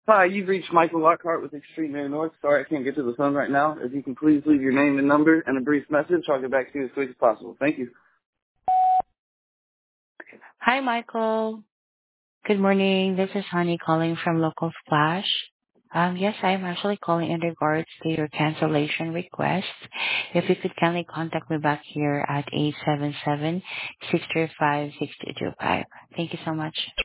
Hi, you've reached Michael Lockhart with Extreme Air North. Sorry I can't get to the phone right now. If you can please leave your name and number and a brief message, I'll get back to you as quick as possible. Thank you. Hi, Michael. Good morning. This is Honey calling from Local Splash. Yes, I'm actually calling in regards to your cancellation request. If you could kindly contact me back here at 877-635-6225. Thank you so much.